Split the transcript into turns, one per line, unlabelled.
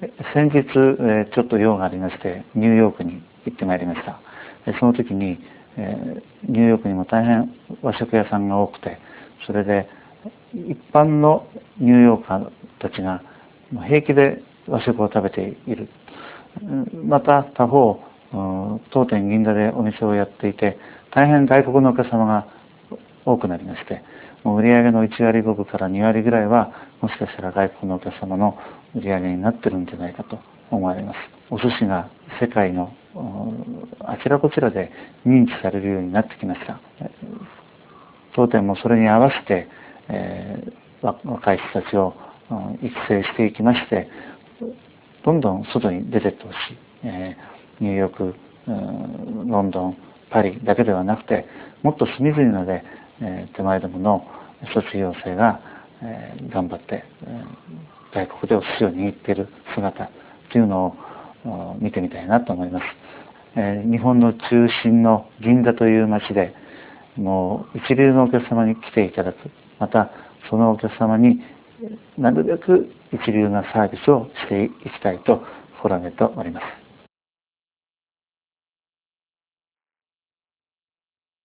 先日、ちょっと用がありましてニューヨークに行ってまいりました。その時に、ニューヨークにも大変和食屋さんが多くて、それで一般のニューヨーカーたちが平気で和食を食べている。また他方、当店銀座でお店をやっていて、大変外国のお客様が多くなりまして、もう売上の1割5分から2割ぐらいはもしかしたら外国のお客様の売上になってるんじゃないかと思われます。お寿司が世界のあちらこちらで認知されるようになってきました。当店もそれに合わせて、若い人たちを育成していきまして、どんどん外に出てってほしい。ニューヨーク、ロンドン、パリだけではなくて、もっと隅々まで、手前どもの卒業生が、頑張って、外国でお寿司を握っている姿というのを見てみたいなと思います。日本の中心の銀座という街で、もう一流のお客様に来ていただく、またそのお客様になるべく一流なサービスをしていきたいと心がけております。